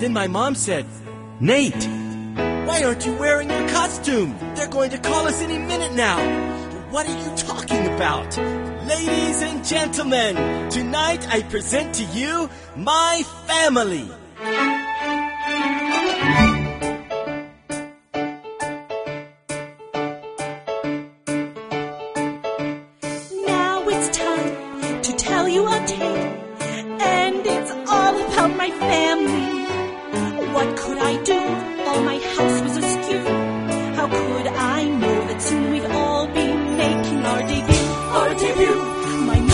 Then my mom said, "Nate, why aren't you wearing your costume? They're going to call us any minute now." "What are you talking about?" "Ladies and gentlemen, tonight I present to you my family."